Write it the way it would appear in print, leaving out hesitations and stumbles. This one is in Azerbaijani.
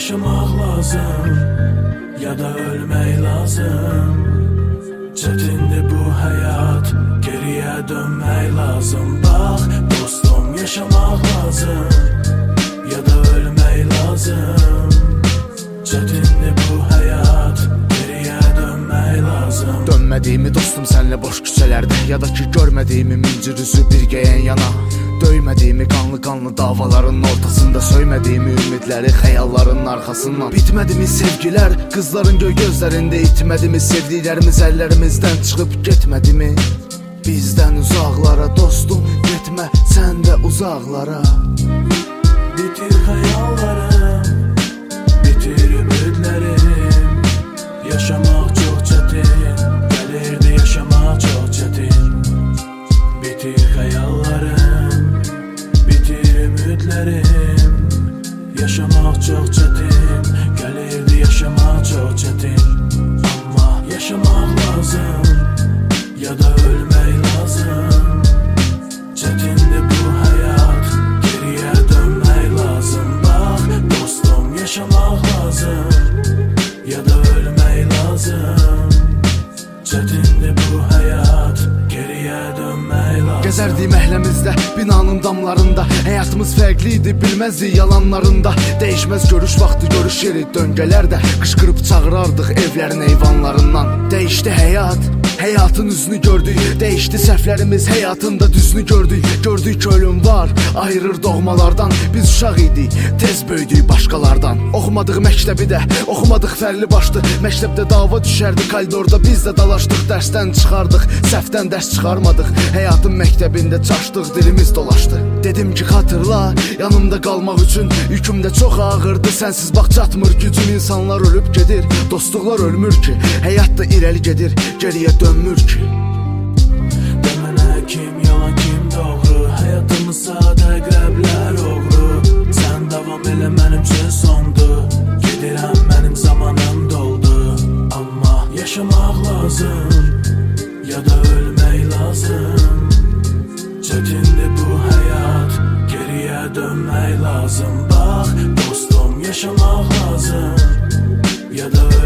yaşamaq lazım, ya da ölmək lazım. Çətindir bu həyat, geriyə dönmək lazım. Bax dostum, yaşamaq lazım, ya da ölmək lazım. Çətindir bu həyat, geriyə dönmək lazım. Dönmədiyimi dostum sənlə boş küçələrdə, ya da ki görmədiyimi mincir üzü bir gəyən yana. Döymədiyimi qanlı davaların ortasında, söymədiyimi ümidləri xəyalların arxasından. Bitmədimi sevgilər qızların göy gözlərində, itmədimi sevdiklərimiz əllərimizdən çıxıb getmədimi? Bizdən uzaqlara dostum, getmə sən də uzaqlara. Bitir xəyallarım, bitir ümidlərim. Yaşamaq çox çətin, gəlirdi yaşamaq çox çətin. Bitir xəyallarım, bitir ümidlərim. Yaşamaq çox çətin, gəlirdi yaşamaq çox çətin. Amma yaşamaq lazım, ya da ölmək lazım. Çətindir bu həyat, geriyə dönmək lazım. Bax dostum, yaşamaq lazım, ya da ölmək lazım. Çətindir bu həyat, geriyə dönmək lazım. Gəzərdik məhləmizdə, binanın damlarında. Həyatımız fərqli idi, bilməzdik yalanlarında. Dəyişməz görüş vaxtı, görüş yeri döngələrdə. Qışqırıb çağırardıq evlərin eyvanlarından. Dəyişdi həyat, həyatın üzünü gördük. Dəyişdi səhvlərimiz, həyatında düzünü gördük. Gördük ki ölüm var, ayırır doğmalardan. Biz uşaq idik, tez böyüdük başqalardan. Oxumadıq məktəbi də, oxumadıq fərli başdı. Məktəbdə dava düşərdi, koridorda biz də dalaşdıq. Dərsdən çıxardıq, səhvdən dərs çıxarmadıq. Həyatın məktəbində çaşdıq, dilimiz dolaşdı. Dedim ki xatırla, yanımda qalmaq üçün yüküm də çox ağırdı. Sənsiz bax çatmır gücüm, insanlar ölüb gedir. Dostluqlar ölmür ki, həyat da irəli gedir, geriyə dönmür ki. Demənə kim yalan, kim doğru. Həyatımız sadə, qərəblər oğru. Sən davam elə, mənim üçün sondu. Gedirəm, mənim zamanım doldu. Amma yaşamaq lazım, ya da ölmək lazım. Çətindir bu həyat, geriyə dönmək lazım. Bax dostum, yaşamaq lazım, ya da